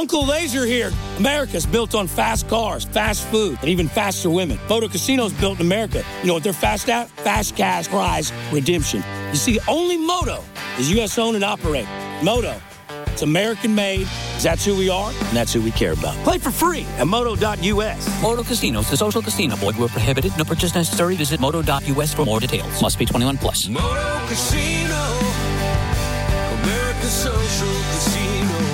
Uncle Laser here. America's built on fast cars, fast food, and even faster women. Moto Casino's built in America. You know what they're fast at? Fast cash prize redemption. You see, only Moto is U.S. owned and operated. Moto, it's American made, 'cause that's who we are, and that's who we care about. Play for free at moto.us. Moto Casinos, the social casino. Void where prohibited. No purchase necessary. Visit moto.us for more details. Must be 21 plus. Moto Casino, America's social casino.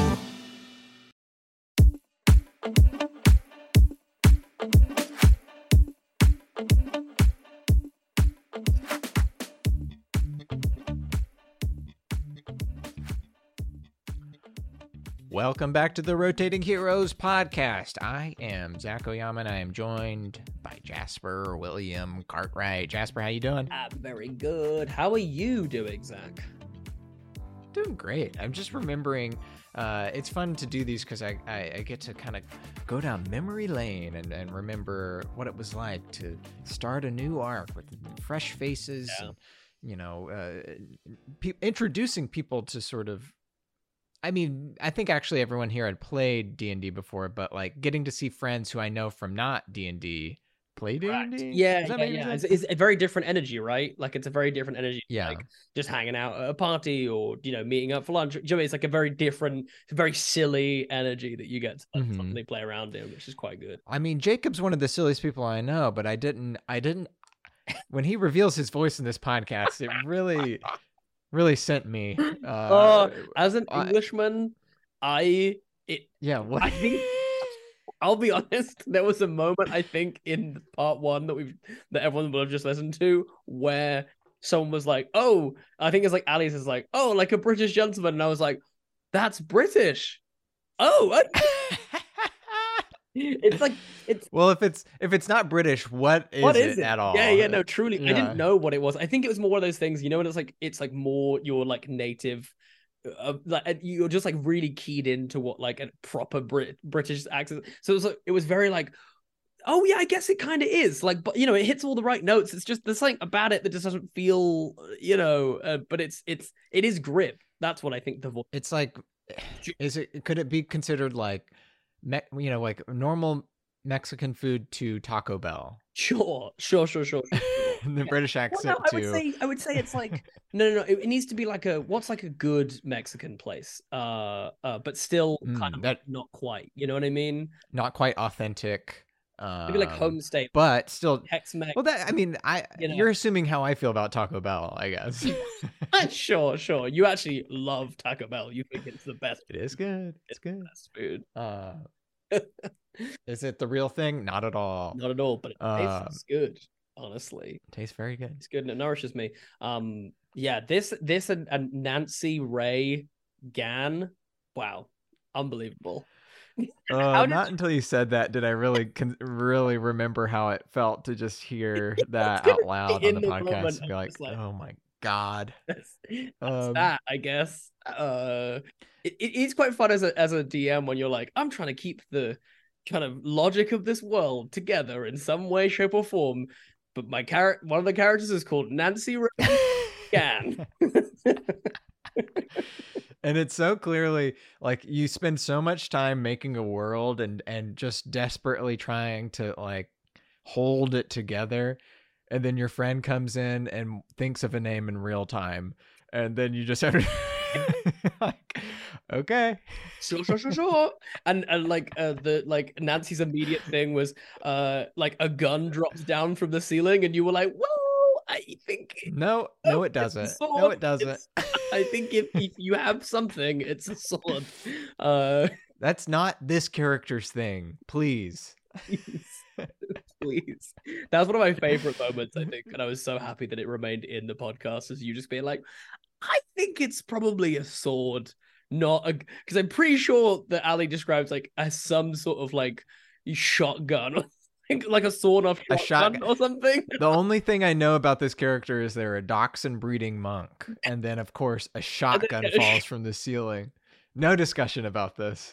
Welcome back to the Rotating Heroes podcast. I am Zach Oyama, and I am joined by Jasper William Cartwright. Jasper, how you doing? I'm very good. How are you doing, Zach? Doing great. I'm just remembering, it's fun to do these because I get to kind of go down memory lane and remember what it was like to start a new arc with fresh faces, and, you know, introducing people to sort of, I mean, I think actually everyone here had played D&D before, but like getting to see friends who I know from not D&D play D&D. Yeah. It's a very different energy, right? Like it's a very different energy. Yeah. Like just hanging out at a party or, you know, meeting up for lunch. You know, it's like a very different, very silly energy that you get to suddenly play around in, which is quite good. I mean, Jacob's one of the silliest people I know, but I didn't, when he reveals his voice in this podcast, it really sent me. As an Englishman, I think I'll be honest. There was a moment I think in part one that everyone will have just listened to where someone was like, "Oh, I think it's like Alice is like, oh, like a British gentleman," and I was like, "That's British." Oh. It's like well, if it's not British, what is it at all? Yeah, no, truly, yeah. I didn't know what it was. I think it was more one of those things, you know, when it's like more your like native, like you're just like really keyed into what like a proper British accent. So it was very like, oh yeah, I guess it kind of is like, but you know, it hits all the right notes. It's just there's something about it that just doesn't feel, you know, but it is grip. That's what I think the voice. It's like, could it be considered like, you know, like normal Mexican food to Taco Bell? Sure. The British accent too. I would say it's like no. It needs to be like what's like a good Mexican place, but still kind of not quite. You know what I mean? Not quite authentic. Maybe like homestay, but still Tex-Mex. Well, that I mean, you're assuming how I feel about Taco Bell, I guess. Sure. You actually love Taco Bell. You think it's the best. It is good. It's good. The best food. Is it the real thing? Not at all. Not at all. But it tastes good. Honestly, it tastes very good. It's good and it nourishes me. Yeah. This and Nancy Ray Gann. Wow, unbelievable. Not until you said that did I really remember how it felt to just hear that out loud on the podcast and be like, oh my God. That's that, I guess. It's quite fun as a DM when you're like, I'm trying to keep the kind of logic of this world together in some way, shape, or form. But one of the characters is called Nancy Gann. And it's so clearly like you spend so much time making a world and just desperately trying to like hold it together. And then your friend comes in and thinks of a name in real time. And then you just have to like, okay. Sure. And like the like Nancy's immediate thing was like a gun drops down from the ceiling and you were like, well, I think no it doesn't. No, it doesn't. I think if you have something, it's a sword. That's not this character's thing. Please. Please. That was one of my favorite moments, I think. And I was so happy that it remained in the podcast as you just being like, I think it's probably a sword, not a... Because I'm pretty sure that Ali describes like as some sort of like shotgun, like a sword off shotgun or something. The only thing I know about this character is they're a dachshund breeding monk. And then, of course, a shotgun falls from the ceiling. No discussion about this.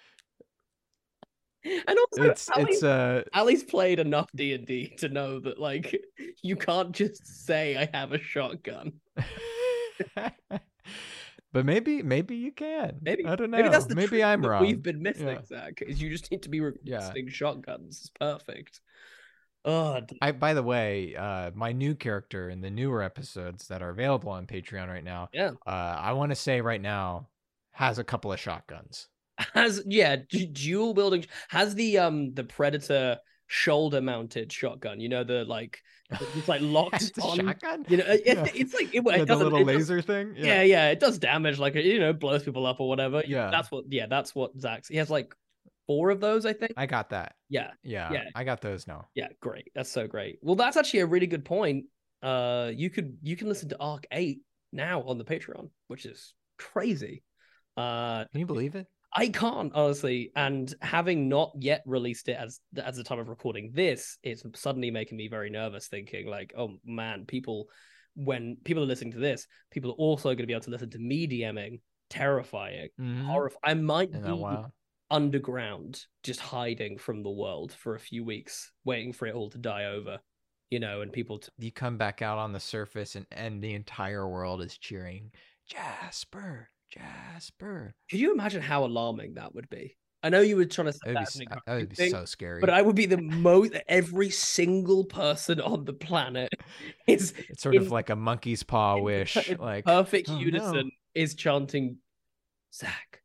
And also, Ali's played enough D&D to know that, like, you can't just say I have a shotgun. But maybe you can. Maybe I don't know. Maybe that's the maybe trick I'm that wrong. we've been missing, Yeah. Zach. Is you just need to be requesting shotguns. It's perfect. Oh, By the way, my new character in the newer episodes that are available on Patreon right now, yeah. I want to say right now, has a couple of shotguns. Dual wielding. Has the Predator shoulder mounted shotgun? You know, it's like locked It's a on. shotgun? You know, Yeah. it's like it The doesn't, little it does- laser thing? Yeah, it does damage, like blows people up or whatever. Yeah. That's what Zach's. He has like 4 of those, I think. I got that. Yeah. I got those now. Yeah, great. That's so great. Well, that's actually a really good point. You can listen to Arc 8 now on the Patreon, which is crazy. Can you believe it? I can't, honestly, and having not yet released it as the time of recording this, it's suddenly making me very nervous, thinking like, oh man, when people are listening to this, people are also going to be able to listen to me DMing, terrifying, horrifying. I might be underground, just hiding from the world for a few weeks, waiting for it all to die over, and people You come back out on the surface and the entire world is cheering, Jasper. Could you imagine how alarming that would be? I know you were trying to say that would be so scary. But I would be the most. Every single person on the planet it's sort of like a monkey's paw wish, like perfect unison is chanting, Zach.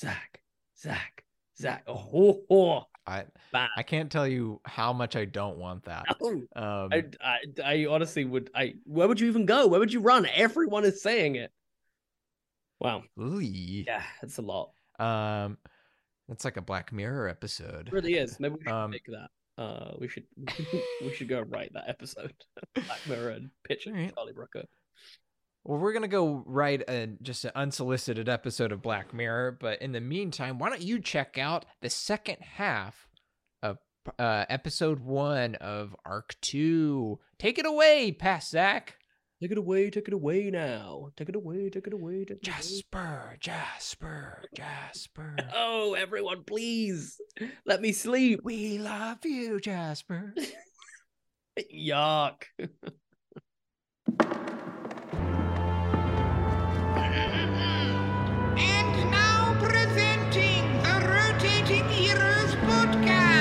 I can't tell you how much I don't want that. I honestly would. Where would you even go? Where would you run? Everyone is saying it. Wow. Ooh. Yeah, it's a lot. It's like a Black Mirror episode. It really is. Maybe we should make that. We should go write that episode. Black Mirror and pitch it to Charlie Brooker. Well, we're gonna go write just an unsolicited episode of Black Mirror, but in the meantime, why don't you check out the second half of episode 1 of Arc 2? Take it away, Past Zach. Take it away now. Take it away. Jasper. Oh, everyone, please. Let me sleep. We love you, Jasper. Yuck. And now presenting the Rotating Heroes Podcast.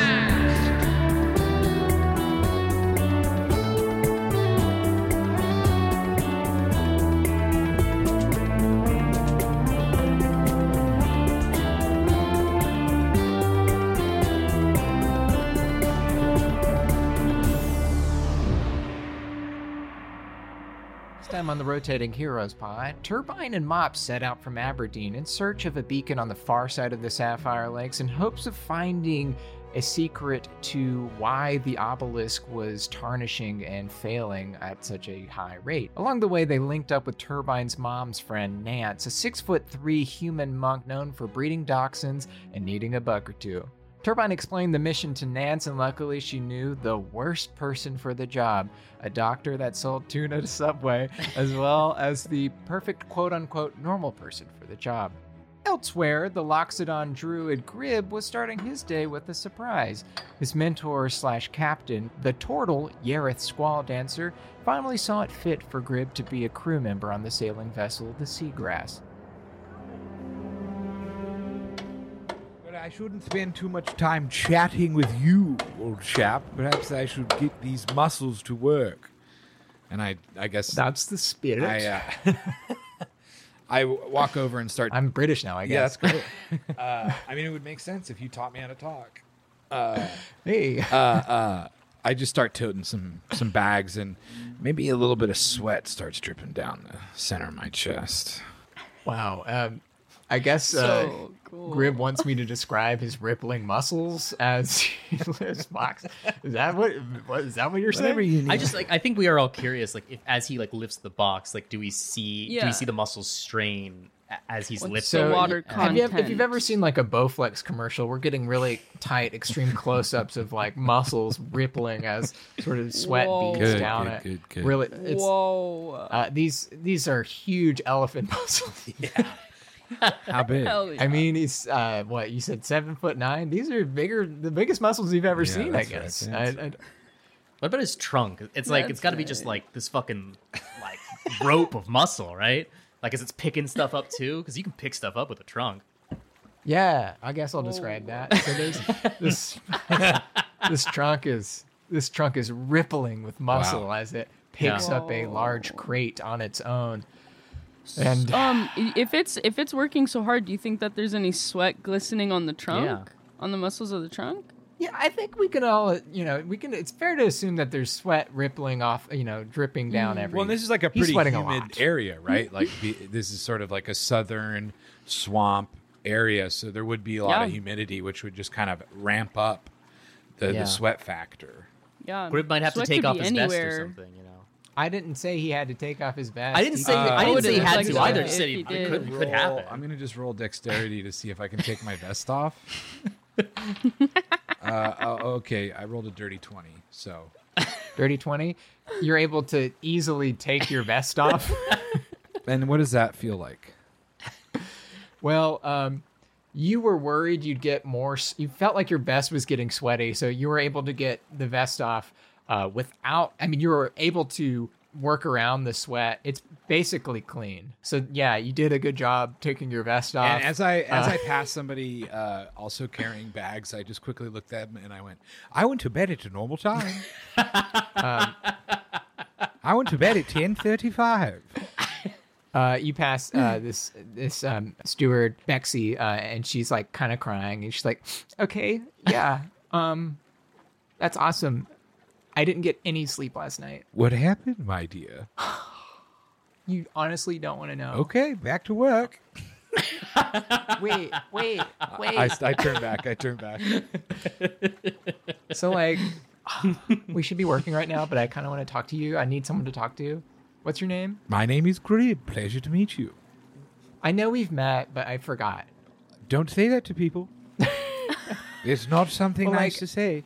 Time on the Rotating Heroes Pod, Turbine and Mop set out from Aberdeen in search of a beacon on the far side of the Sapphire Lakes in hopes of finding a secret to why the obelisk was tarnishing and failing at such a high rate. Along the way, they linked up with Turbine's mom's friend, Nance, a 6'3" human monk known for breeding dachshunds and needing a buck or two. Turbine explained the mission to Nance, and luckily she knew the worst person for the job, a doctor that sold tuna to Subway, as well as the perfect quote-unquote normal person for the job. Elsewhere, the Loxodon druid Grib was starting his day with a surprise. His mentor/captain, the turtle Yareth Squall Dancer, finally saw it fit for Grib to be a crew member on the sailing vessel, the Seagrass. I shouldn't spend too much time chatting with you, old chap. Perhaps I should get these muscles to work. And I guess that's the spirit. I walk over and start. I'm British now, I guess. Yeah, that's great. I mean, it would make sense if you taught me how to talk. Hey. I just start toting some bags, and maybe a little bit of sweat starts dripping down the center of my chest. Wow. I guess so cool. Grib wants me to describe his rippling muscles as he lifts box. Is that what you're saying? I think we are all curious. Like, if as he lifts the box, do we see the muscles strain as he's lifting? So, water if you've ever seen a Bowflex commercial, we're getting really tight, extreme close-ups of muscles rippling as sort of sweat beads down it. Good. Really, it's, these are huge elephant muscles. Yeah. How big? I mean, he's what you said, 7'9". These are the biggest muscles you've ever seen, I guess. What about his trunk? It's it's got to be just this fucking rope of muscle, right? Like, as it's picking stuff up too, because you can pick stuff up with a trunk. Yeah, I guess I'll describe that. So there's this trunk is rippling with muscle as it picks up a large crate on its own. And if it's working so hard, do you think that there's any sweat glistening on the trunk, on the muscles of the trunk? yeah, I think we can all, it's fair to assume that there's sweat rippling off, dripping down every. Well, this is like a He's pretty sweating a humid lot. area, right? Like this is sort of like a southern swamp area, so there would be a lot of humidity, which would just kind of ramp up the sweat factor. Yeah, Grib might have to sweat take could off be his vest or anywhere. something, I didn't say he had to take off his vest. I didn't say he had like to that either. if Just said he it did. could happen. I'm gonna just roll dexterity to see if I can take my vest off. Okay, I rolled a dirty 20, so Dirty 20. You're able to easily take your vest off. And what does that feel like? Well, you were worried you'd get more. You felt like your vest was getting sweaty, so you were able to get the vest off without. I mean, you were able to work around the sweat. It's basically clean. So yeah, you did a good job taking your vest off. And as I passed somebody also carrying bags, I just quickly looked at them and I went to bed at a normal time. I went to bed at 10:35. You pass this steward Bexy, and she's like kind of crying, and she's like, "Okay, yeah, that's awesome. I didn't get any sleep last night. What happened, my dear? You honestly don't want to know. Okay, back to work. Wait. I turn back. So like, we should be working right now, but I kind of want to talk to you. I need someone to talk to. What's your name? My name is Grib. Pleasure to meet you. I know we've met, but I forgot. Don't say that to people. It's not something Well, nice like- to say.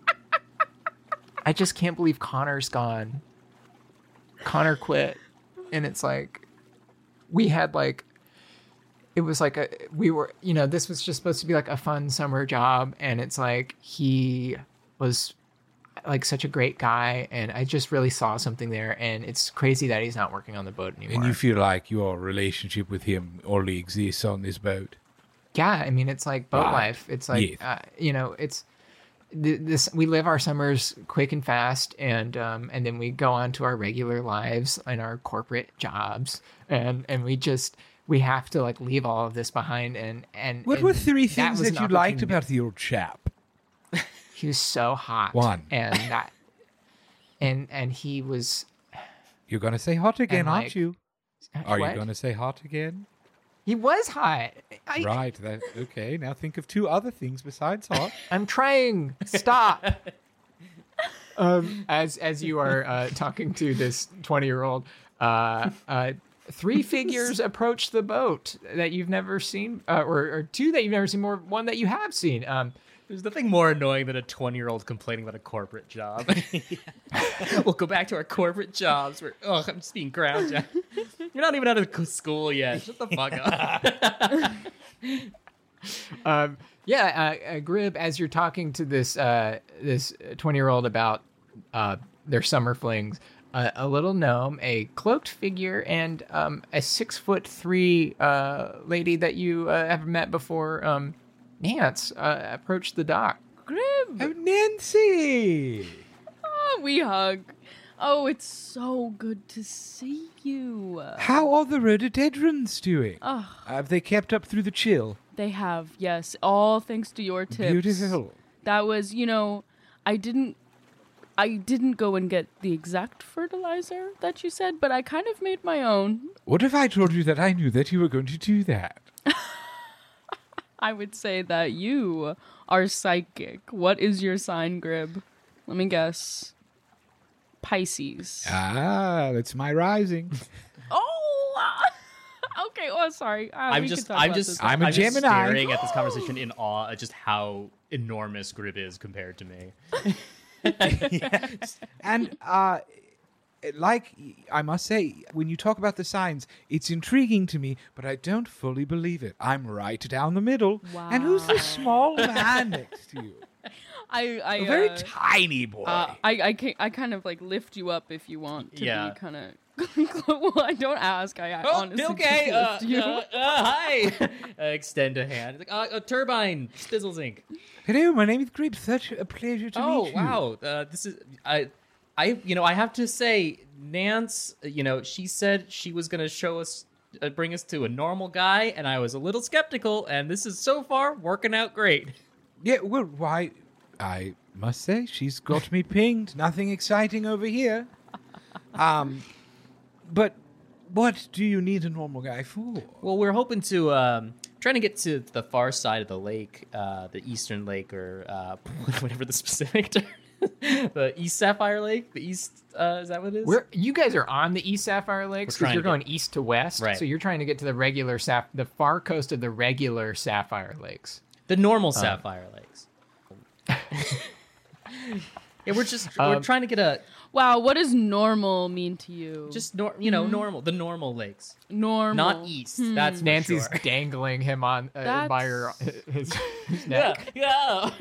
I just can't believe Connor's gone. Connor quit. And it's like, we had like, it was like this was just supposed to be like a fun summer job. And it's like, he was like such a great guy. And I just really saw something there. And it's crazy that he's not working on the boat anymore. And you feel like your relationship with him only exists on this boat. Yeah. I mean, it's like boat life. It's like, it's, we live our summers quick and fast, and then we go on to our regular lives and our corporate jobs, and we have to like leave all of this behind. And What were three things was that an you liked opportunity. about the old chap? He was so hot. One. And that, and he was. You're gonna say hot again, And, aren't like, you? Are what? you gonna say hot again? He was hot. Right. Okay. Now think of two other things besides hot. I'm trying. Stop. As you are talking to this 20-year-old, three figures approach the boat that you've never seen, or two that you've never seen, one that you have seen. There's nothing more annoying than a 20-year-old complaining about a corporate job. We'll go back to our corporate jobs. I'm just being ground down. You're not even out of school yet. Shut the fuck up. Grib, as you're talking to this 20-year-old about their summer flings, a little gnome, a cloaked figure, and a 6'3" lady that you have met before, Nance, approached the dock. Grib, Oh, Nancy! we hug. Oh, it's so good to see you. How are the rhododendrons doing? Oh, Have they kept up through the chill? they have, yes, all thanks to your tips. Beautiful. That was, I didn't go and get the exact fertilizer that you said, but I kind of made my own. What if I told you that I knew that you were going to do that? I would say that you are psychic. What is your sign, Grib? Let me guess. Pisces. Ah, that's my rising. Oh! Okay, sorry. I'm We just can talk about this. I'm a just Gemini. staring at this conversation in awe at just how enormous Grib is compared to me. And like I must say, when you talk about the signs, it's intriguing to me, but I don't fully believe it. I'm right down the middle. Wow. And who's the small man next to you? I A very tiny boy. I kind of like lift you up if you want to Yeah. be kind of Well, I don't ask. I honestly okay. just lift you. Hi. Extend a hand. Like, Turbine, Stizzles Inc. Hello, my name is Grip. Such a pleasure to meet you. Oh wow. This is I have to say, Nance. She said she was gonna show us, bring us to a normal guy, and I was a little skeptical. And this is so far working out great. Yeah, well, why, I must say, she's got me pinged. Nothing exciting over here. But what do you need a normal guy for? Well, we're hoping to trying to get to the far side of the lake, the eastern lake, or whatever the specific term. The East Sapphire Lake. The East is that what it is? You guys are on the East Sapphire Lakes because you're going east to west. Right. So you're trying to get to the far coast of the regular Sapphire Lakes. The normal Sapphire Lakes. Yeah, we're trying to get a Wow, what does normal mean to you? just normal, the normal lakes, normal. not east. That's for Nancy's sure. dangling him on by his neck. Yeah.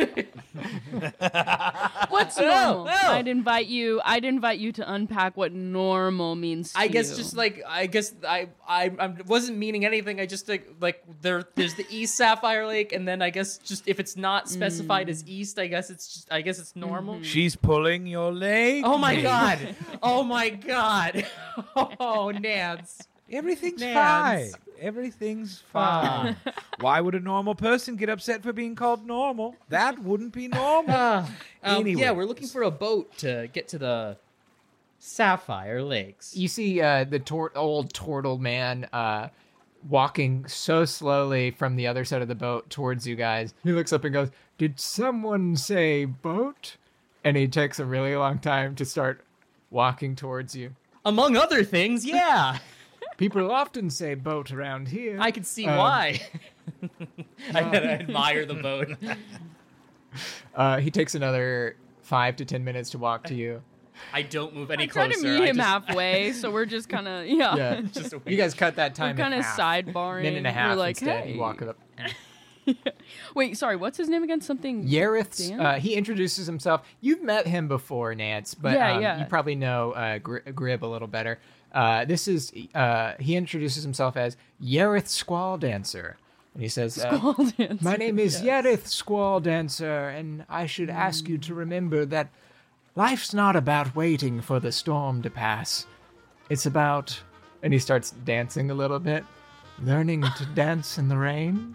What's normal? I'd invite you to unpack what normal means to I guess you. just like I wasn't meaning anything. I just like there's the East Sapphire Lake, and then I guess just if it's not specified as east, I guess it's normal. She's pulling your leg. Oh my god! Oh my god! Oh, Nance. Everything's Nance. fine. Everything's fine. Why would a normal person get upset for being called normal? That wouldn't be normal. Anyway. Yeah, we're looking for a boat to get to the Sapphire Lakes. You see the old turtle man walking so slowly from the other side of the boat towards you guys. He looks up and goes, "Did someone say boat?" And he takes a really long time to start walking towards you. Among other things, yeah. People often say boat around here. I can see why. I admire the boat. He takes another 5 to 10 minutes to walk to you. I don't move any I try closer. to meet him halfway, so we're just kind of Yeah. You guys cut that time We're kind in of half. sidebarring. Minute and a half We're like, instead. hey. You walk up. Wait, sorry, what's his name again? Something. Yarith's, Dan? he introduces himself. You've met him before, Nance, but Yeah. you probably know Grib a little better. He introduces himself as Yarith Squall Dancer. And he says, Squall Dancer, "My name is Yarith Squall Dancer, and I should ask you to remember that life's not about waiting for the storm to pass. It's about," and he starts dancing a little bit, "learning to dance in the rain."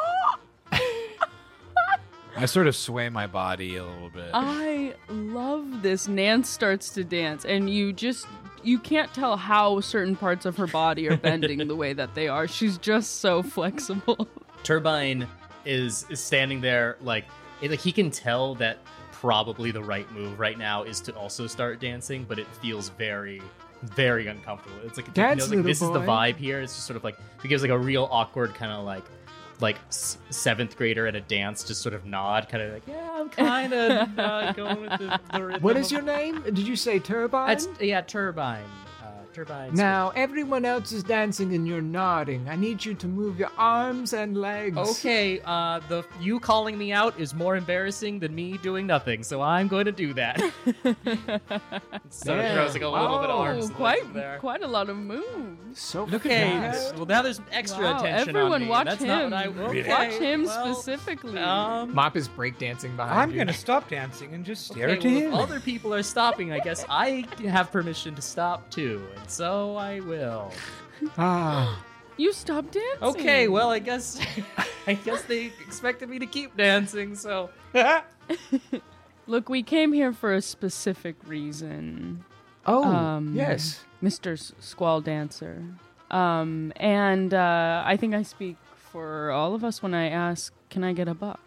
I sort of sway my body a little bit. I love this. Nance starts to dance, and you can't tell how certain parts of her body are bending the way that they are. She's just so flexible. Turbine is standing there like he can tell that probably the right move right now is to also start dancing, but it feels very, very uncomfortable. It's like, Dance, little this is the boy. vibe here. It's just sort of like it gives like a real awkward kind of like seventh grader at a dance, just sort of nod, kind of like, yeah, I'm kind of going with the rhythm. What is your name? Did you say Turbine? Turbine. Turbine. Now, everyone else is dancing and you're nodding. I need you to move your arms and legs. Okay, you calling me out is more embarrassing than me doing nothing, so I'm going to do that. So Yeah. throws like a little bit of arms and legs there. Quite a lot of moves. So Okay, fast. well now there's extra Wow, attention everyone on me. watch That's him. not what I Watch okay, him well, specifically. Mop is breakdancing behind I'm you. going to stop dancing and just stare Okay, at well, him. if other people are stopping, I guess I have permission to stop too, and so I will. Ah, You stopped dancing. Okay, well I guess they expected me to keep dancing, so Look, we came here for a specific reason. yes. Mr. Squall Dancer. And I think I speak for all of us when I ask, can I get a buck?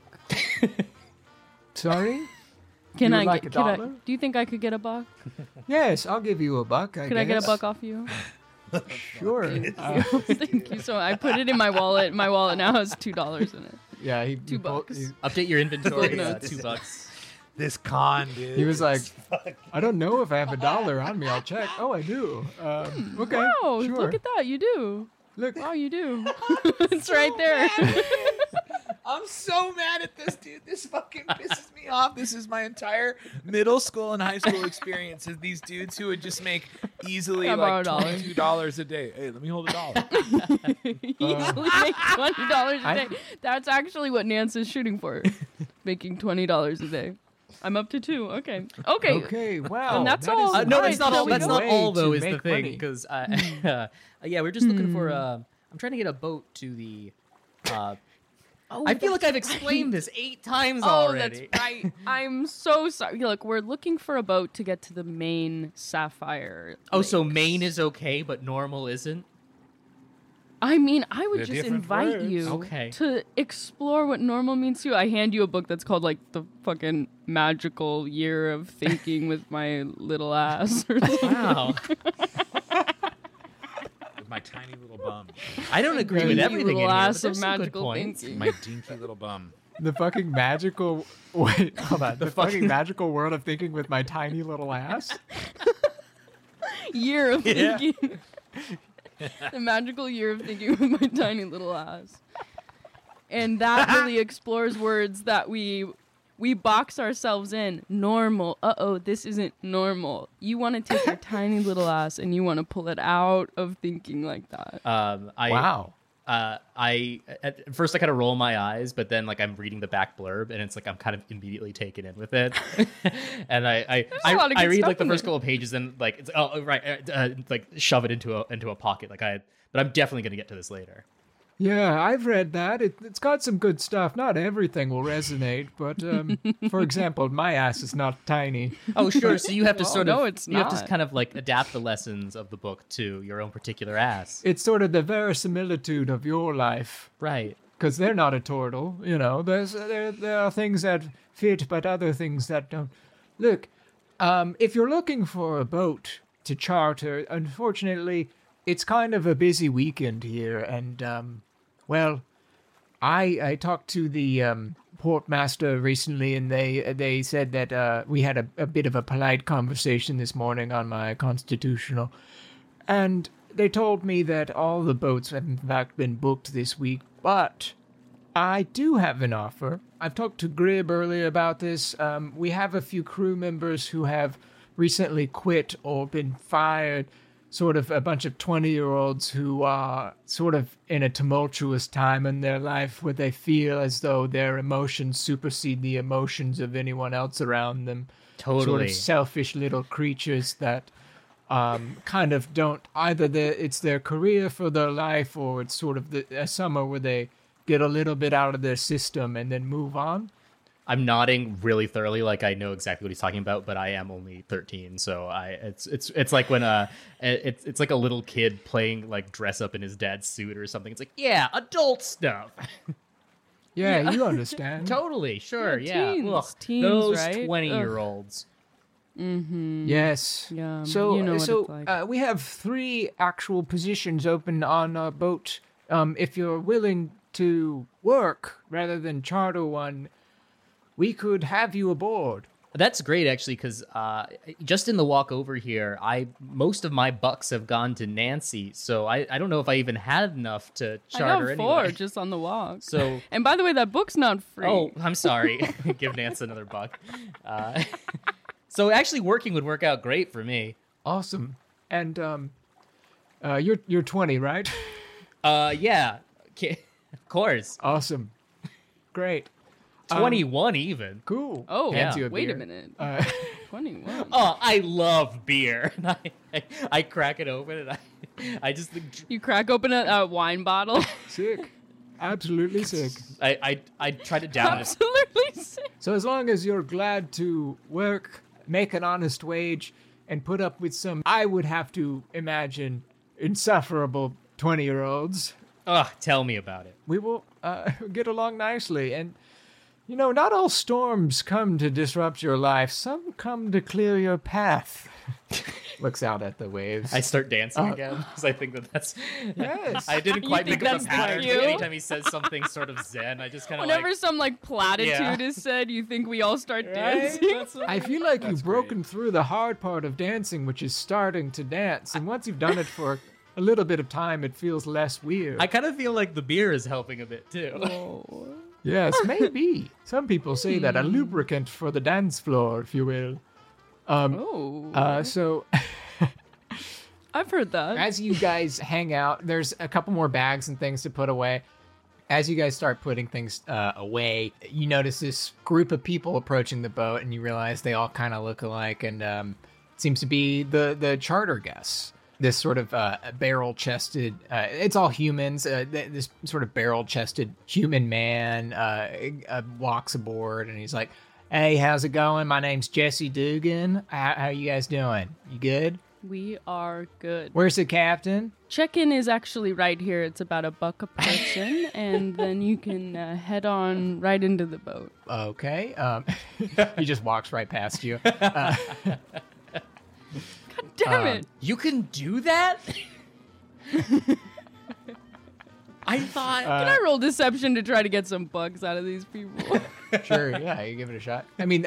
Sorry? Can You I would like get a dollar? do you think I could get a buck? Yes, I'll give you a buck, Could I get a buck off you? Sure. Thank you. So I put it in my wallet. My wallet now has $2 in it. Yeah, he $2. update your inventory. Footnotes. $2. This con, dude. He was like, I don't know if I have $1 on me. I'll check. Oh, I do. Okay. Wow, sure. look at that. You do. Look. Wow, you do. It's right there. I'm so mad at this dude. This fucking pisses me me off. This is my entire middle school and high school experience is these dudes who would just make easily Can I borrow like a dollar? $22 a day. Hey, let me hold $1. Easily make $20 a day. That's actually what Nance is shooting for. Making $20 a day. I'm up to 2. Okay. Okay, wow. And that's that all. is No, a that's not all. great That's not way all, though. to Is the make thing money. because yeah, we're just looking for. I'm trying to get a boat to the. I feel like I've explained this 8 times Oh, already. that's right. I'm so sorry. Look, we're looking for a boat to get to the main Sapphire. Oh, so Lakes. Maine is okay, but normal isn't. I mean, I would They're just different invite words. you Okay. to explore what normal means to you. I hand you a book that's called like the fucking magical year of thinking with my little ass. Or something. Wow. With my tiny little bum. I don't agree with Dinky everything in little here, but ass there's of some good magical points. thinking. My dinky little bum. The fucking magical wait, hold on. The fucking magical world of thinking with my tiny little ass. Year of thinking. The magical year of thinking with my tiny little ass. And that really explores words that we box ourselves in. Normal. This isn't normal. You want to take your tiny little ass and you want to pull it out of thinking like that. Wow. I at first I kind of roll my eyes, but then like I'm reading the back blurb and it's like I'm kind of immediately taken in with it, and I a lot of good read stuff like the in first there. couple of pages and like it's like shove it into a pocket but I'm definitely gonna get to this later. Yeah, I've read that. It's got some good stuff. Not everything will resonate, but for example, my ass is not tiny. Oh sure, so you have to no, it's you have to not. kind of like adapt the lessons of the book to your own particular ass, It's sort of the verisimilitude of your life. right? Because they're not a turtle, you know. There are things that fit, but other things that don't. Look, if you're looking for a boat to charter, unfortunately, it's kind of a busy weekend here, and well, I talked to the portmaster recently, and they said that we had a bit of a polite conversation this morning on my constitutional, and they told me that all the boats have in fact been booked this week, but I do have an offer. I've talked to Grib earlier about this. We have a few crew members who have recently quit or been fired, sort of a bunch of 20-year-olds who are sort of in a tumultuous time in their life where they feel as though their emotions supersede the emotions of anyone else around them. Sort Totally. of selfish little creatures that kind of don't either it's their career for their life, or it's sort of a summer where they get a little bit out of their system and then move on. I'm nodding really thoroughly, like I know exactly what he's talking about, but I am only 13, so it's like when it's like a little kid playing like dress up in his dad's suit or something. It's like, yeah, adult stuff. Yeah, you understand. Totally, sure, Yeah, yeah. teens, Ugh, teens, those right? 20-year-olds. Yes. Yeah, So, you know what it's like. we have 3 actual positions open on our boat. If you're willing to work rather than charter one, we could have you aboard. That's great, actually, because just in the walk over here, most of my bucks have gone to Nancy, so I don't know if I even had enough to I charter got 4 anyway. just on the walk. So, And by the way, that book's not free. oh, I'm sorry. Give Nance another buck. So actually, working would work out great for me. Awesome. And you're 20, right? Yeah, of course. Awesome. Great. 21 even. Cool. Oh, Yeah. Fancy a wait a beer. minute. 21. Oh, I love beer. And I crack it open and I just You crack open a wine bottle. Sick. Absolutely sick. I try to down it. Absolutely sick. So as long as you're glad to work, make an honest wage, and put up with some, I would have to imagine, insufferable 20-year-olds, Ugh, tell me about it. we will get along nicely. And, you know, not all storms come to disrupt your life. Some come to clear your path. Looks out at the waves. I start dancing again because I think that's. Yes. I didn't You quite think pick up that's the pattern. cute? But anytime he says something sort of zen, I just kind of Whenever like. some like platitude Yeah. is said, you think we all start Right? dancing. That's what- I feel like you've great. broken through the hard part of dancing, which is starting to dance. And once you've done it for a little bit of time, it feels less weird. I kind of feel like the beer is helping a bit too. Yes, maybe. Some people say that a lubricant for the dance floor, if you will. So I've heard that. as you guys hang out, there's a couple more bags and things to put away. As you guys start putting things away, you notice this group of people approaching the boat, and you realize they all kind of look alike, and it seems to be the charter guests. This sort of barrel-chested, it's all humans, this sort of barrel-chested human man walks aboard, and he's like, "Hey, how's it going? My name's Jesse Dugan. How you guys doing? You good? We are good. Where's the captain?" Check-in is actually right here. It's about $1 a person, and then you can head on right into the boat. Okay. He just walks right past you. Damn it! You can do that? I thought... Can I roll deception to try to get some bugs out of these people? Sure, yeah, you give it a shot. I mean,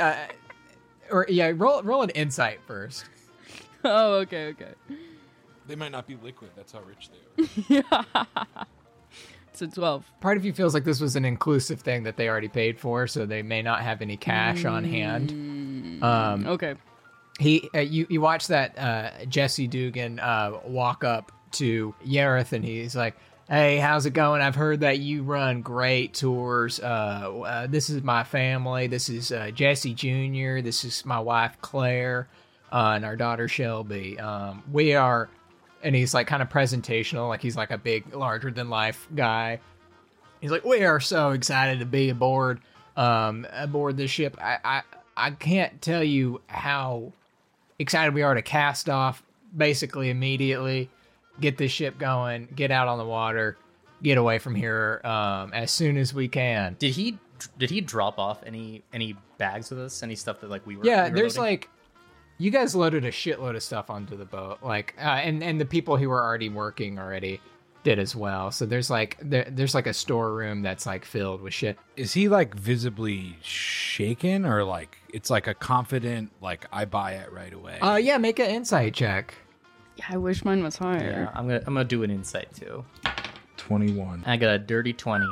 roll an insight first. Oh, okay. They might not be liquid. That's how rich they are. Yeah. It's a 12. Part of you feels like this was an inclusive thing that they already paid for, so they may not have any cash on hand. Okay. You watch that Jesse Dugan walk up to Yareth, and he's like, "Hey, how's it going? I've heard that you run great tours. This is my family. This is Jesse Jr. This is my wife Claire, and our daughter Shelby. We are," and he's like kind of presentational, like he's like a big, larger than life guy. He's like, "We are so excited to be aboard this ship. I can't tell you how excited we are to cast off basically immediately, get this ship going, get out on the water, get away from here as soon as we can." Did he drop off any bags with us? Any stuff that like we were? Yeah, we were there's loading? like, you guys loaded a shitload of stuff onto the boat, like, and the people who were already working already did as well. So there's like a storeroom that's like filled with shit. Is he like visibly shaken, or like it's like a confident, like I buy it right away? Yeah, make an insight check. Yeah, I wish mine was higher. Yeah, I'm gonna do an insight too. 21. I got a dirty 20.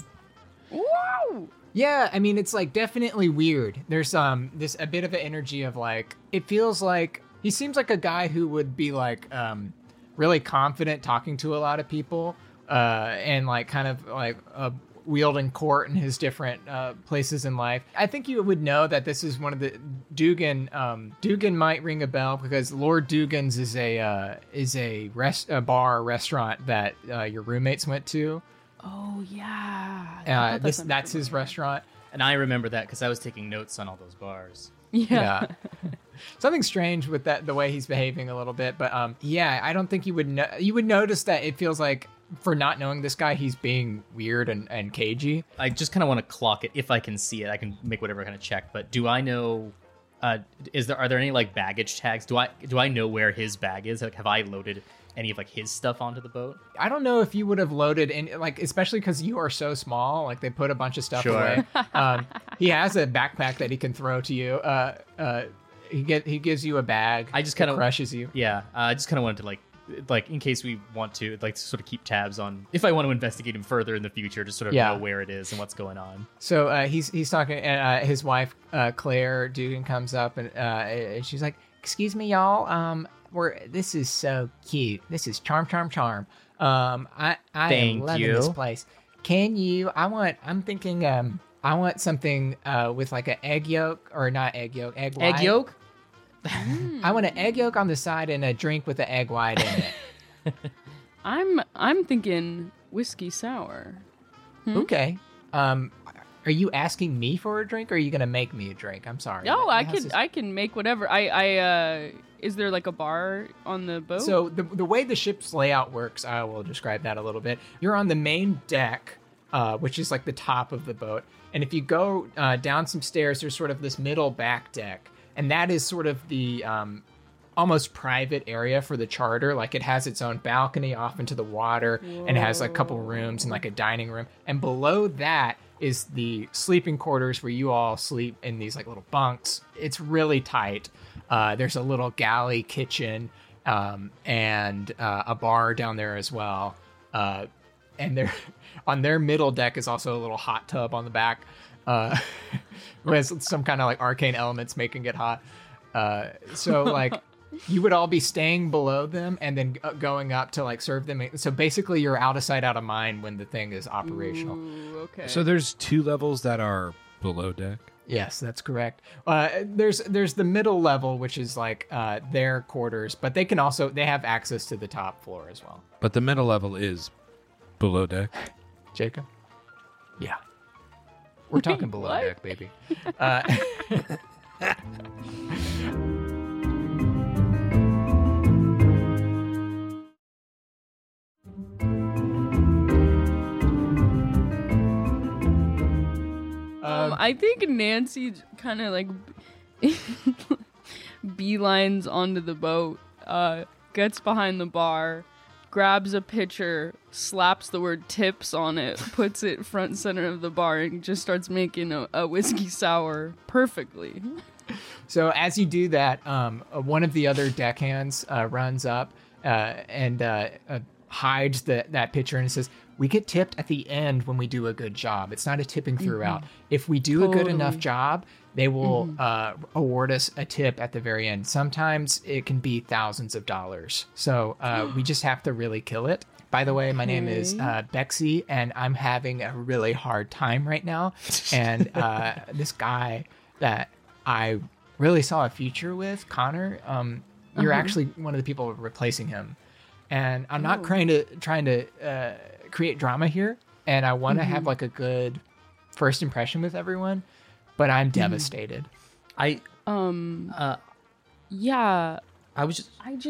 Wow! Yeah, I mean, it's like definitely weird. There's this a bit of an energy of like, it feels like he seems like a guy who would be like really confident talking to a lot of people and like kind of like wielding court in his different places in life. I think you would know that this is one of the Dugan. Dugan might ring a bell because Lord Dugan's is a restaurant that your roommates went to. Oh yeah. That's his restaurant. And I remember that because I was taking notes on all those bars. Yeah. Something strange with that, the way he's behaving a little bit, but I don't think you would you would notice that it feels like, for not knowing this guy, he's being weird and cagey. I just kind of want to clock it. If I can see it, I can make whatever kind of check. But do I know? Are there any like baggage tags? Do I know where his bag is? Like, have I loaded any of like his stuff onto the boat? I don't know if you would have loaded any, like, especially because you are so small. Like, they put a bunch of stuff away. He has a backpack that he can throw to you. He gives you a bag. I just kind of crushes you. Yeah, I just kind of wanted to like in case we want to like sort of keep tabs on if I want to investigate him further in the future, just sort of know where it is and what's going on. So he's talking, and his wife Claire Dugan comes up, and she's like, "Excuse me, y'all. This is so cute. This is charm. I am loving this place. Can you? I'm thinking. I want something with like an egg yolk, or not egg yolk, egg white. Egg yolk? I want an egg yolk on the side and a drink with an egg white in it." I'm thinking whiskey sour. Okay. Are you asking me for a drink, or are you gonna make me a drink? I'm sorry. No, I can make whatever. Is there like a bar on the boat? So the way the ship's layout works, I will describe that a little bit. You're on the main deck, which is like the top of the boat. And if you go down some stairs, there's sort of this middle back deck. And that is sort of the almost private area for the charter. Like, it has its own balcony off into the water. Whoa. And it has a couple rooms and like a dining room. And below that is the sleeping quarters where you all sleep in these like little bunks. It's really tight. There's a little galley kitchen and a bar down there as well. and they're on their middle deck is also a little hot tub on the back, with some kind of like arcane elements making it hot. So like you would all be staying below them and then going up to like serve them. So basically you're out of sight, out of mind when the thing is operational. Ooh, okay. So there's 2 levels that are below deck. Yes, that's correct. There's the middle level, which is like their quarters, but they have access to the top floor as well. But the middle level is below deck. Jacob? Yeah. We're talking below what? deck, baby. I think Nancy kind of like beelines onto the boat, gets behind the bar, grabs a pitcher, slaps the word tips on it, puts it front and center of the bar, and just starts making a whiskey sour perfectly. So as you do that, one of the other deckhands runs up and hides that pitcher and says, "We get tipped at the end when we do a good job. It's not a tipping throughout. If we do a good enough job, they will award us a tip at the very end. Sometimes it can be thousands of dollars. So we just have to really kill it." By the way, my name is Bexy, and I'm having a really hard time right now. And this guy that I really saw a future with, Connor, you're actually one of the people replacing him. And I'm not trying to create drama here, and I want to have like a good first impression with everyone, but I'm devastated. Yeah. I was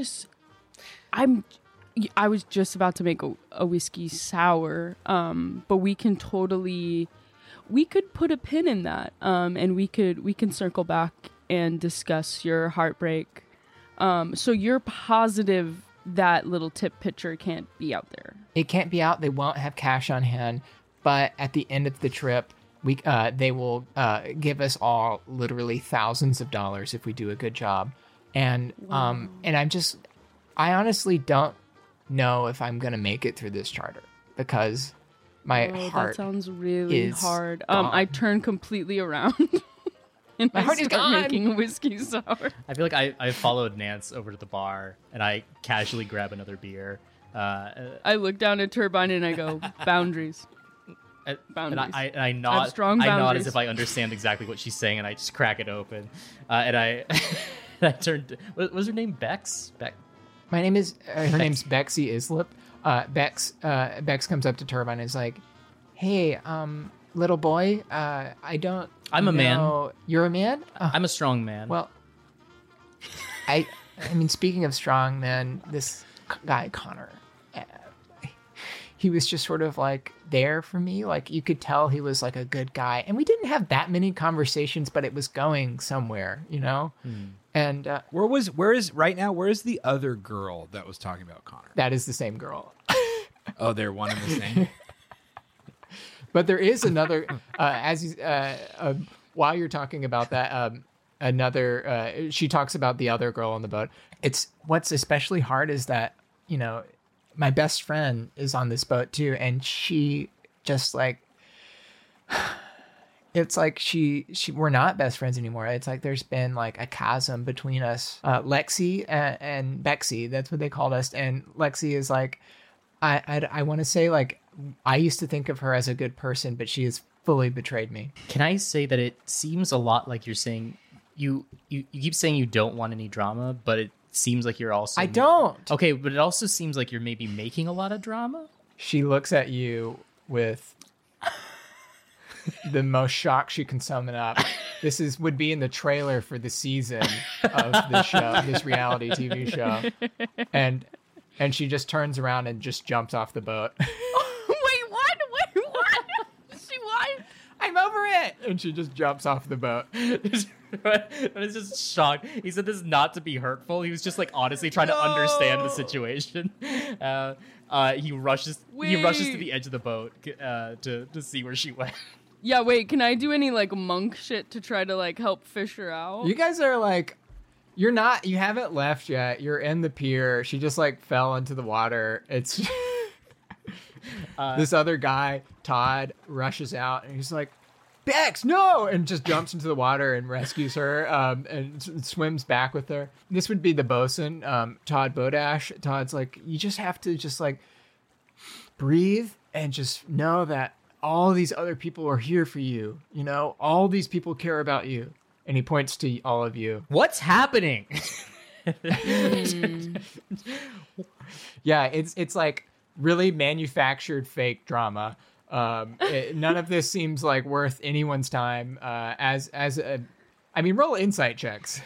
just about to make a whiskey sour, but we could put a pin in that, and we can circle back and discuss your heartbreak. So you're positive that little tip pitcher can't be out there? It can't be out. They won't have cash on hand, but at the end of the trip, they will give us all literally thousands of dollars if we do a good job. And and I honestly don't know if I'm gonna make it through this charter because my heart. That sounds really hard. Gone. I turn completely around. And my heart is gone. Making a whiskey sour. I feel like I followed Nance over to the bar and I casually grab another beer. I look down at Turbine and I go, boundaries. Boundaries. And I nod. Strong I nod boundaries. as if I understand exactly what she's saying, and I just crack it open. And I turned. Was her name Bex? My name is. Her name's Bexy Islip. Bex comes up to Turbine and is like, "Hey, little boy, I don't. I'm a man. You're a man? I'm a strong man. Well, I mean, speaking of strong men, this guy Connor, he was just sort of like there for me. Like you could tell he was like a good guy, and we didn't have that many conversations, but it was going somewhere, you know. And where is the other girl that was talking about Connor? That is the same girl. Oh, they're one and the same. But there is another, while you're talking about that, she talks about the other girl on the boat. What's especially hard is that, you know, my best friend is on this boat too. And she just like, it's like we're not best friends anymore. It's like there's been like a chasm between us. Lexi and Bexy, that's what they called us. And Lexi is like, I want to say like, I used to think of her as a good person, but she has fully betrayed me. Can I say that it seems a lot like you're saying you keep saying you don't want any drama, but it seems like you're also... I don't. Okay, but it also seems like you're maybe making a lot of drama. She looks at you with the most shock she can summon up. This would be in the trailer for the season of the show, this reality TV show. And she just turns around and just jumps off the boat. Wait, what? I'm over it. And she just jumps off the boat. I was just shocked. He said this not to be hurtful. He was just like honestly trying to understand the situation. He rushes to the edge of the boat to see where she went. Yeah, wait, can I do any like monk shit to try to like help fish her out? You guys are like, you haven't left yet. You're in the pier. She just like fell into the water. This other guy, Todd, rushes out and he's like, Bex, no! And just jumps into the water and rescues her and swims back with her. This would be the bosun, Todd Bodash. Todd's like, you just have to just like breathe and just know that all these other people are here for you. You know, all these people care about you. And he points to all of you. What's happening? Yeah, it's like really manufactured fake drama. None of this seems like worth anyone's time. Roll insight checks.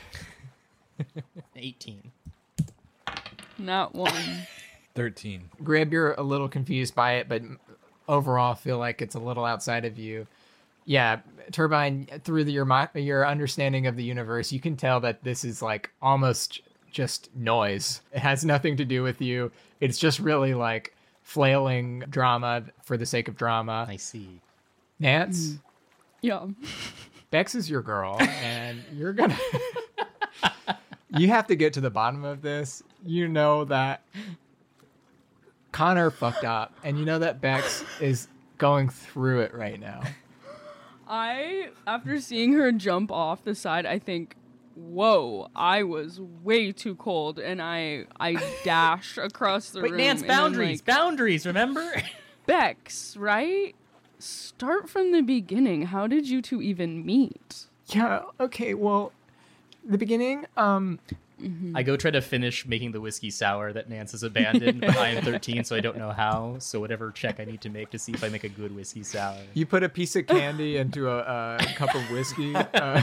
18. Not one. 13. Grib, you're a little confused by it, but overall feel like it's a little outside of you. Yeah, Turbine, through your understanding of the universe, you can tell that this is like almost just noise. It has nothing to do with you. It's just really like flailing drama for the sake of drama. I see. Nance? Yeah. Bex is your girl, and you're gonna... You have to get to the bottom of this. You know that Connor fucked up, and you know that Bex is going through it right now. After seeing her jump off the side, I think, whoa, I was way too cold, and I dash across the room. Wait, Nance, boundaries, remember? Bex, right? Start from the beginning. How did you two even meet? Yeah, okay, well, the beginning, I go try to finish making the whiskey sour that Nance has abandoned, but I am 13, so I don't know how. So whatever check I need to make to see if I make a good whiskey sour. You put a piece of candy into a cup of whiskey.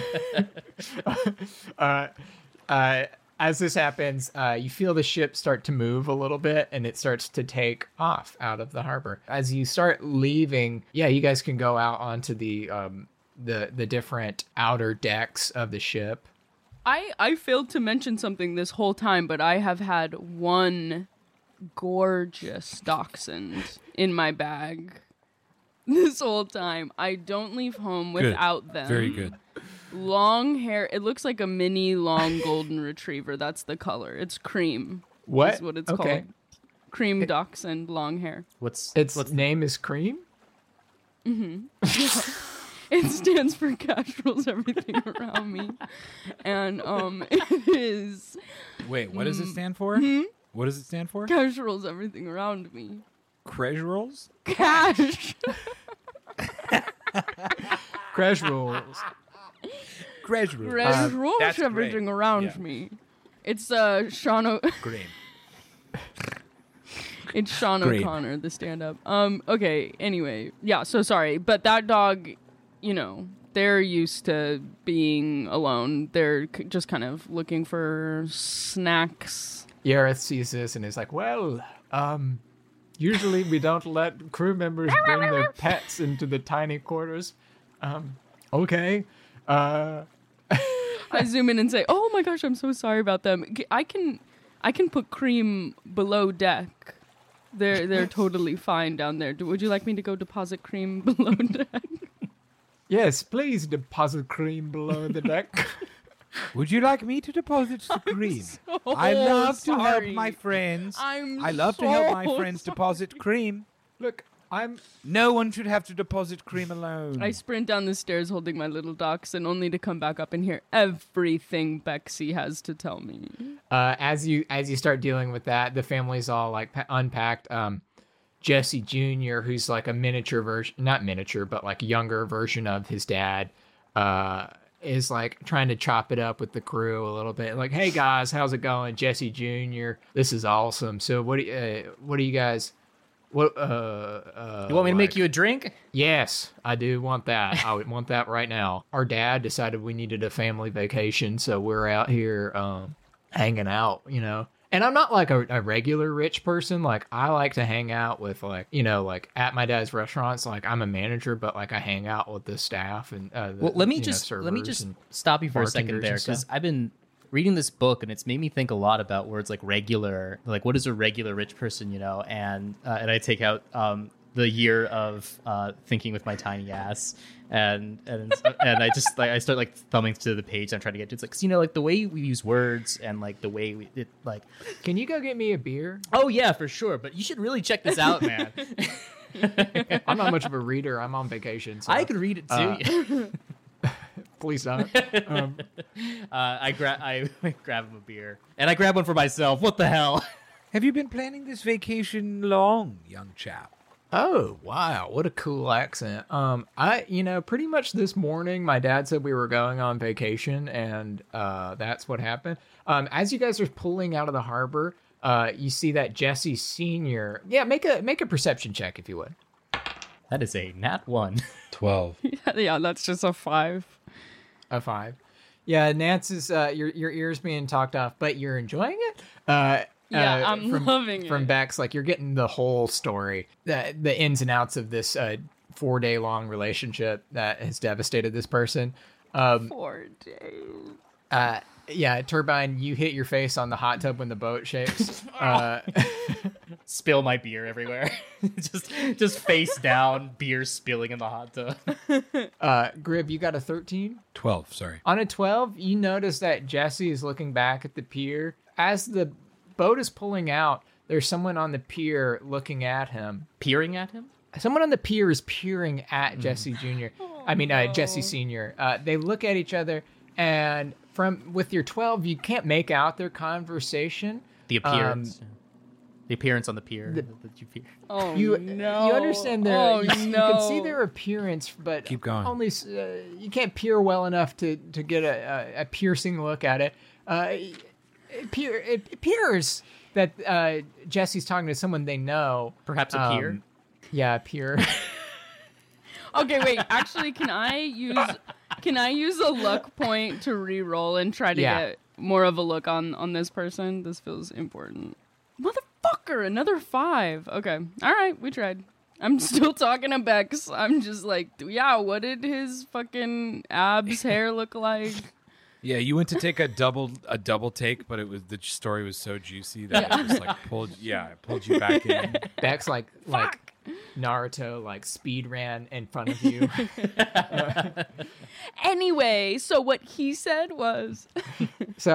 As this happens, you feel the ship start to move a little bit, and it starts to take off out of the harbor. As you start leaving, yeah, you guys can go out onto the different outer decks of the ship. I failed to mention something this whole time, but I have had one gorgeous dachshund in my bag this whole time. I don't leave home without them. Very good. Long hair. It looks like a mini long golden retriever. That's the color. It's cream. What? That's what it's called. Cream dachshund, long hair. Its name is Cream? Mm-hmm. It stands for Cash-Rules Everything Around Me. And it is... Wait, what does it stand for? What does it stand for? Cash-Rules Everything Around Me. Crash rolls? Cash! Crash Rolls. Crash rolls. Crash Rolls That's Everything great. Around Yeah. Me. It's Sean Green. It's Sean Great. O'Connor, the stand-up. Okay, anyway. Yeah, so sorry. But that dog, you know, they're used to being alone. They're just kind of looking for snacks. Yareth sees this and is like, well, usually we don't let crew members bring their pets into the tiny quarters. Okay. I zoom in and say, oh my gosh, I'm so sorry about them. I can put Cream below deck. They're totally fine down there. Would you like me to go deposit Cream below deck? Yes, please deposit Cream below the deck. Would you like me to deposit the cream? So I love to help sorry. my friends. I love to help my friends deposit cream. Look, No one should have to deposit cream alone. I sprint down the stairs holding my little dachshund, only to come back up and hear everything Bexy has to tell me. As you start dealing with that, the family's all like unpacked. Jesse Jr., who's like a miniature version, not miniature, but like younger version of his dad, is like trying to chop it up with the crew a little bit. Like, hey guys, how's it going? Jesse Jr., this is awesome. So what do you guys? What you want me to make you a drink? Yes, I do want that. I would want that right now. Our dad decided we needed a family vacation, so we're out here hanging out, you know. And I'm not like a regular rich person. Like, I like to hang out with, like, you know, like at my dad's restaurants. Like, I'm a manager, but like I hang out with the staff and well, let me just stop you for a second there, because I've been reading this book and it's made me think a lot about words like regular, like what is a regular rich person, you know? And I take out the year of thinking with my tiny ass, and I just I start like thumbing to the page I'm trying to get to. It's like, 'cause, like the way we use words and like the way Can you go get me a beer? Oh yeah, for sure. But you should really check this out, man. I'm not much of a reader. I'm on vacation. So, I could read it too. Please don't. I grab him a beer, and I grab one for myself. What the hell? Have you been planning this vacation long, young chap? Oh, wow. What a cool accent. Pretty much this morning, my dad said we were going on vacation, and that's what happened. As you guys are pulling out of the harbor, you see that Jesse Sr. Yeah, make a perception check, if you would. That is a nat 1. 12. Yeah, that's just a 5. A 5. Yeah, Nance is your ears being talked off, but you're enjoying it. I'm loving it. From Bex, like you're getting the whole story, the ins and outs of this 4-day long relationship that has devastated this person. 4 days. Yeah, Turbine, you hit your face on the hot tub when the boat shakes. Spill my beer everywhere. just face down, beer spilling in the hot tub. Grib, you got a 13? 12, sorry. On a 12, you notice that Jesse is looking back at the pier. As the boat is pulling out, there's someone on the pier looking at him. Peering at him? Someone on the pier is peering at Jesse Jr. Jesse Sr. They look at each other, and with your 12, you can't make out their conversation. The appearance. The appearance on the pier. Oh, you understand their. You can see no. their appearance, but Keep going. only you can't peer well enough to get a piercing look at it. It appears that Jesse's talking to someone they know. Perhaps a peer? Yeah, a peer. Okay, wait. Actually, can I use a luck point to re-roll and try to get more of a look on this person? This feels important. Motherfucker, another 5. Okay. All right, we tried. I'm still talking to Bex. I'm just like, yeah, what did his fucking abs hair look like? Yeah, you went to take a double take, but the story was so juicy that it just pulled you back in. Bex like Naruto like speed ran in front of you. Anyway, so what he said was So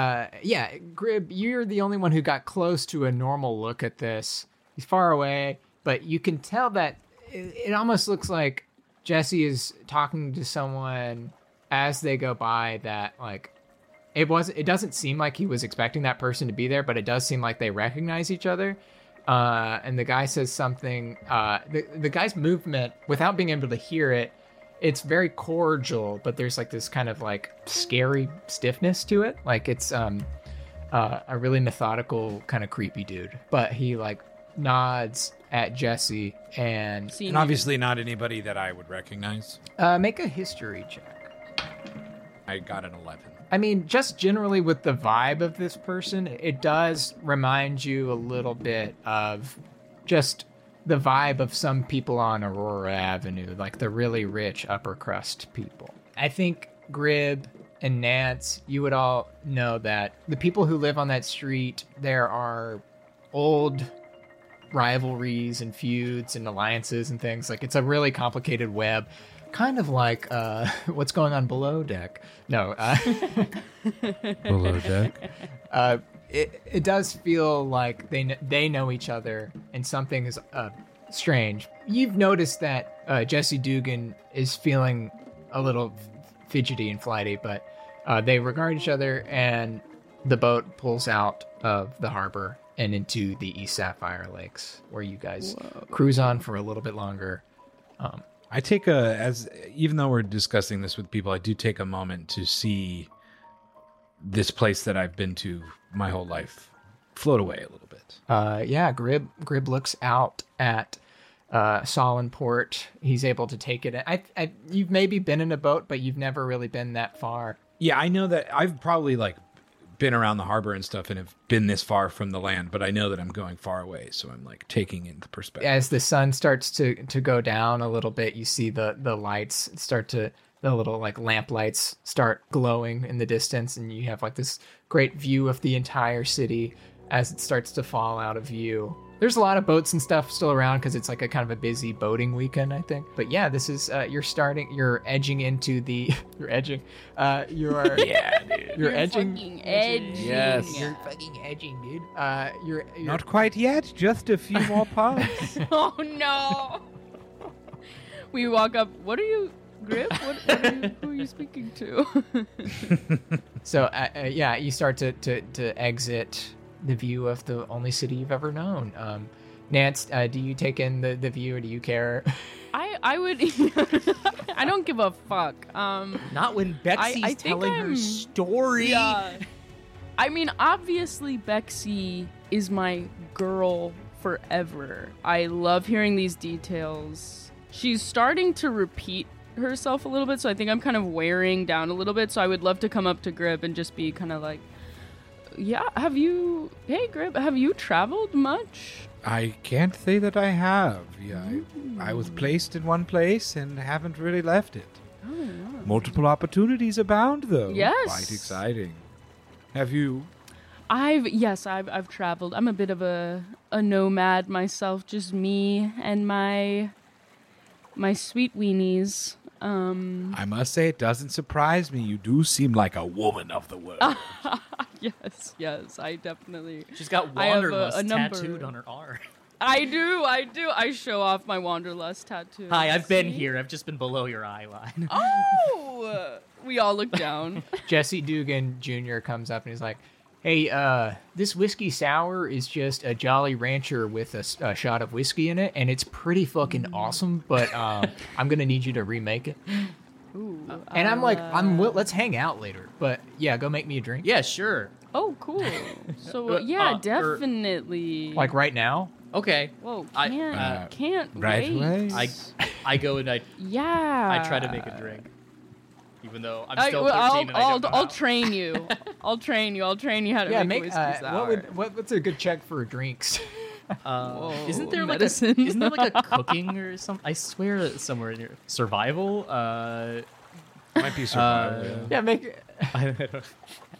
Grib, you're the only one who got close to a normal look at this. He's far away, but you can tell that it almost looks like Jesse is talking to someone as they go by that it doesn't seem like he was expecting that person to be there, but it does seem like they recognize each other. And the guy says something, the guy's movement, without being able to hear it, it's very cordial, but there's like this kind of like scary stiffness to it. Like it's a really methodical kind of creepy dude, but he like nods at Jesse and obviously not anybody that I would recognize. Make a history check. I got an 11. I mean, just generally with the vibe of this person, it does remind you a little bit of just the vibe of some people on Aurora Avenue, like the really rich upper crust people. I think Grib and Nance, you would all know that the people who live on that street, there are old rivalries and feuds and alliances and things. Like, it's a really complicated web. Kind of like what's going on below deck. No. Below deck? It does feel like they know each other and something is strange. You've noticed that Jesse Dugan is feeling a little fidgety and flighty, but they regard each other, and the boat pulls out of the harbor and into the East Sapphire Lakes, where you guys cruise on for a little bit longer. I take even though we're discussing this with people, I do take a moment to see this place that I've been to my whole life float away a little bit. Grib looks out at Solenport. He's able to take it. You've maybe been in a boat, but you've never really been that far. Yeah, I know that I've probably been around the harbor and stuff and have been this far from the land, but I know that I'm going far away, so I'm taking in the perspective. As the sun starts to go down a little bit, you see the lights start to, the little lamp lights start glowing in the distance, and you have this great view of the entire city as it starts to fall out of view. There's a lot of boats and stuff still around because it's like a kind of a busy boating weekend, I think. But yeah, this is you're edging into the you're edging. You're Yeah, dude. you're edging. Fucking edging. Yes. You're fucking edging, dude. You're Not quite yet. Just a few more pumps. Oh no. We walk up. What are you, Grip? Who are you speaking to? So yeah, you start to exit the view of the only city you've ever known. Nance, do you take in the view or do you care? I would. I don't give a fuck. Not when Bexy's I think telling her I'm- story. Yeah. I mean, obviously, Bexy is my girl forever. I love hearing these details. She's starting to repeat herself a little bit, so I think I'm kind of wearing down a little bit. So I would love to come up to Grib and just be kind of like, yeah, hey Grib, have you traveled much? I can't say that I have. Yeah, I was placed in one place and haven't really left it. Oh, yeah. Multiple opportunities abound, though. Yes. Quite exciting. Have you? I've traveled. I'm a bit of a nomad myself, just me and my sweet weenies. I must say, it doesn't surprise me. You do seem like a woman of the world. Yes, I definitely. She's got I have Wanderlust a number. tattooed on her arm. I do. I show off my Wanderlust tattoo. Hi, I've been See? here. I've just been below your eye line. Oh! We all look down. Jesse Dugan Jr. comes up and he's like, hey, this whiskey sour is just a Jolly Rancher with a shot of whiskey in it, and it's pretty fucking awesome, but I'm going to need you to remake it. Ooh, And I'm like, let's hang out later, but yeah, go make me a drink. Yeah, sure. Oh, cool. So yeah, definitely. Like right now? Okay. Whoa, I- can't right wait. away? I go and I Yeah. try to make a drink, even though I'm I, still well, 13 and I don't know I'll how. train you. I'll train you how to Yeah, make make a whiskey sour. what's a good check for drinks? Isn't there medicine. isn't there like a cooking or something? I swear that somewhere in here. Survival? Might be survival. Yeah, make I don't know.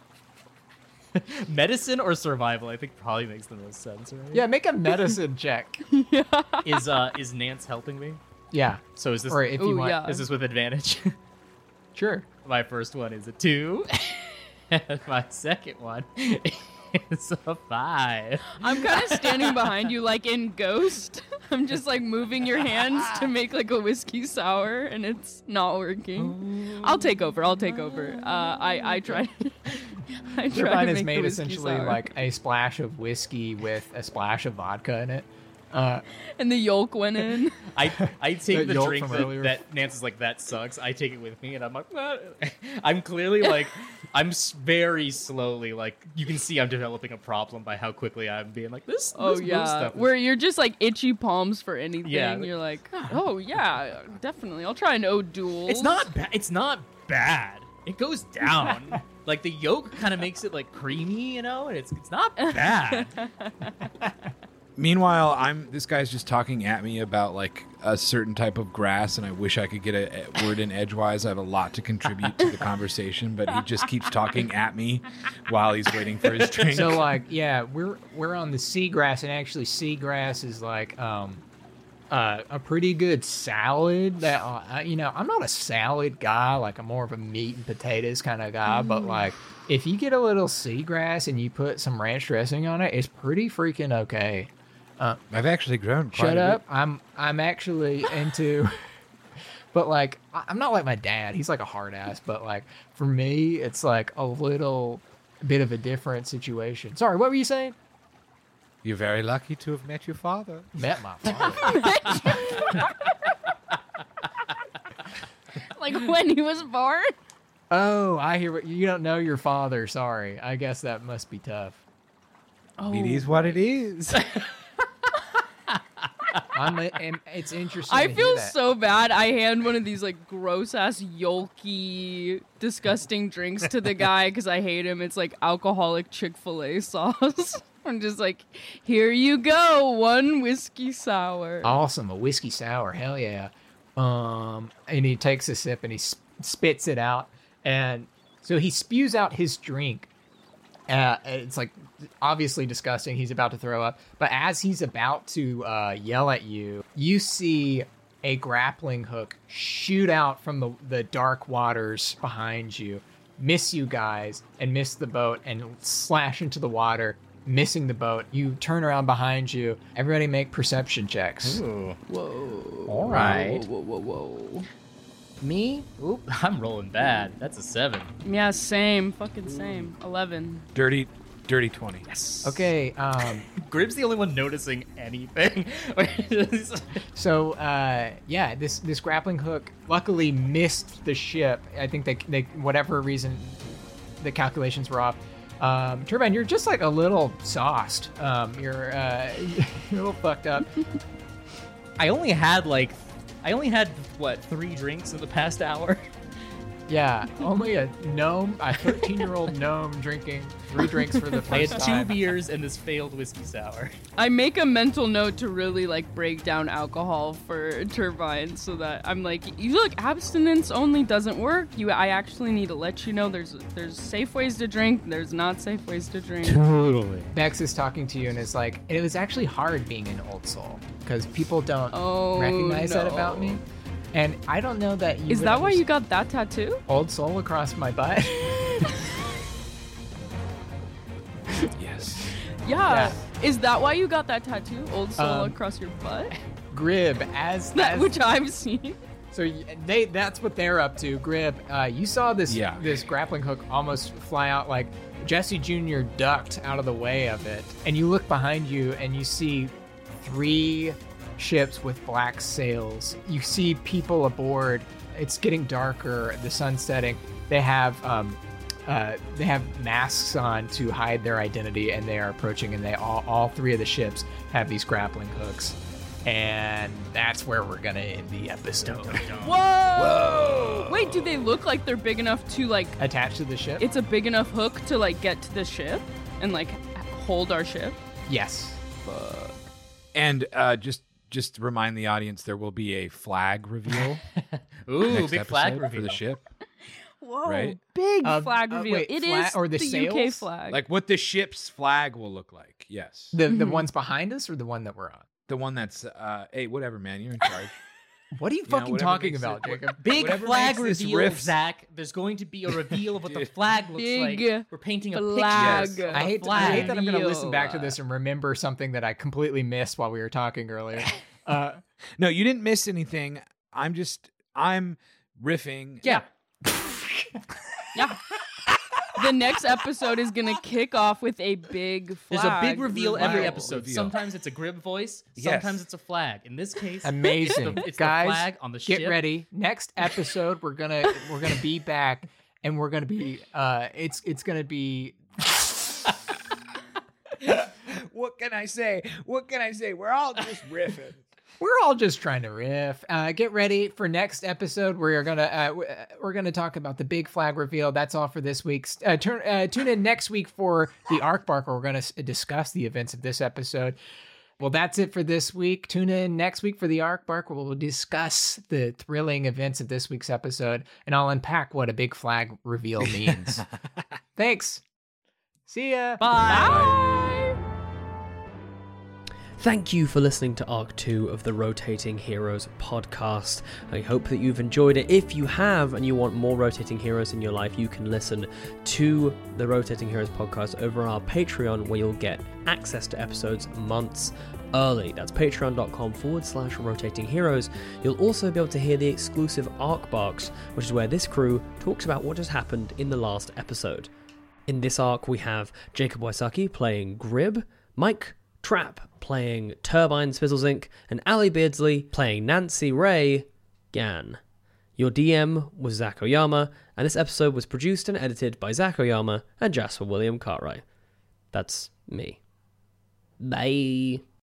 Medicine or survival? I think probably makes the most sense, right? yeah, make a medicine check. Is Nance helping me? Yeah. So is this Or if you Ooh, want. yeah. is this with advantage? Sure. My first one is a 2. And my second one is a 5. I'm kind of standing behind you like in Ghost. I'm just like moving your hands to make like a whiskey sour, and it's not working. I'll take over. I try. I Your try wine to is make made the whiskey essentially sour. like a splash of whiskey with a splash of vodka in it. And the yolk went in. I take the yolk drink from earlier. that Nance is like, that sucks. I take it with me, and I'm like, I'm clearly like, I'm very slowly like, you can see I'm developing a problem by how quickly I'm being like, this. Oh this blue yeah, stuff is- where you're just like itchy palms for anything. Yeah. You're like, oh yeah, definitely. I'll try no duels. It's not bad. It's not bad. It goes down. Like the yolk kind of makes it like creamy, you know, and it's not bad. Meanwhile, this guy's just talking at me about like a certain type of grass, and I wish I could get a word in edgewise. I have a lot to contribute to the conversation, but he just keeps talking at me while he's waiting for his drink. So like, yeah, we're on the seagrass, and actually seagrass is like a pretty good salad. That I'm not a salad guy. Like I'm more of a meat and potatoes kind of guy. But like, if you get a little seagrass and you put some ranch dressing on it, it's pretty freaking okay. I've actually grown quite Shut a up. bit. I'm actually into. But like, I'm not like my dad. He's like a hard ass. But like, for me, it's like a little bit of a different situation. Sorry, what were you saying? You're very lucky to have met your father. Met my father. like when he was born. Oh, I hear what you don't know your father. Sorry. I guess that must be tough. Oh, It is what it is. It's interesting. I to feel hear that. so bad. I hand one of these like gross ass yolky, disgusting drinks to the guy because I hate him. It's like alcoholic Chick-fil-A sauce. I'm just like, here you go, one whiskey sour. Awesome, a whiskey sour. Hell yeah. And he takes a sip and he spits it out, and so he spews out his drink, It's like obviously disgusting. He's about to throw up. But as he's about to yell at you, you see a grappling hook shoot out from the dark waters behind you, miss you guys, and miss the boat, and slash into the water, missing the boat. You turn around behind you. Everybody make perception checks. Ooh. Whoa. All right. Whoa. Me? Oop, I'm rolling bad. That's a 7. Yeah, same. Fucking same. 11. Dirty 20. Yes. Okay. Grib's the only one noticing anything. So, this grappling hook luckily missed the ship. I think they whatever reason, the calculations were off. Turbine, you're just like a little sauced. You're a little fucked up. I only had what, 3 drinks in the past hour? Yeah, only a 13-year-old gnome drinking 3 drinks for the first time. I had 2 beers and this failed whiskey sour. I make a mental note to really like break down alcohol for Turbine so that I'm like, you look, abstinence only doesn't work. I actually need to let you know there's safe ways to drink, there's not safe ways to drink. Totally. Bex is talking to you and is like, it was actually hard being an old soul because people don't recognize that about me. And I don't know that you... Is that why you got that tattoo? Old soul across my butt? Yes. Yeah. Is that why you got that tattoo? Old soul across your butt? Grib, which I've seen. So that's what they're up to. Grib, you saw this grappling hook almost fly out. Like Jesse Jr. ducked out of the way of it. And you look behind you and you see 3 ships with black sails. You see people aboard. It's getting darker. The sun's setting. They have masks on to hide their identity, and they are approaching. And they all 3 of the ships have these grappling hooks, and that's where we're gonna end the episode. Whoa! Wait, do they look like they're big enough to like attach to the ship? It's a big enough hook to like get to the ship and like hold our ship. Yes. Fuck. And just to remind the audience, there will be a flag reveal. Ooh, big flag reveal for the ship. Whoa, right? Big flag reveal. Wait, it is or the UK flag. Like what the ship's flag will look like. Yes. The ones behind us or the one that we're on? The one that's, hey, whatever, man. You're in charge. What are you fucking talking about, Jacob? Big flag reveal, Zach. There's going to be a reveal of what the flag looks like. We're painting a flag. picture. I hate that I'm going to listen back to this and remember something that I completely missed while we were talking earlier. No, you didn't miss anything. I'm riffing. Yeah. Yeah. The next episode is gonna kick off with a big flag. There's a big reveal every episode. Reveal. Sometimes it's a Grib voice. Sometimes it's a flag. In this case, amazing. It's guys, the flag on the ship. Get ready. Next episode, we're gonna be back, and we're gonna be it's gonna be. What can I say? We're all just riffing. We're all just trying to riff. Get ready for next episode. We're gonna talk about the big flag reveal. That's all for this week's. Tune in next week for the Arc Bark, where we're gonna discuss the events of this episode. Well, that's it for this week. Tune in next week for the Arc Bark, where we'll discuss the thrilling events of this week's episode, and I'll unpack what a big flag reveal means. Thanks. See ya. Bye. Thank you for listening to Arc 2 of the Rotating Heroes podcast. I hope that you've enjoyed it. If you have and you want more Rotating Heroes in your life, you can listen to the Rotating Heroes podcast over our Patreon, where you'll get access to episodes months early. That's patreon.com/Rotating Heroes. You'll also be able to hear the exclusive Arc Barks, which is where this crew talks about what has happened in the last episode. In this arc, we have Jacob Wysocki playing Grib, Mike Trapp playing Turbine Spizzlezink, and Ali Beardsley playing Nancy Ray Gann. Your DM was Zach Oyama, and this episode was produced and edited by Zach Oyama and Jasper William Cartwright. That's me. Bye.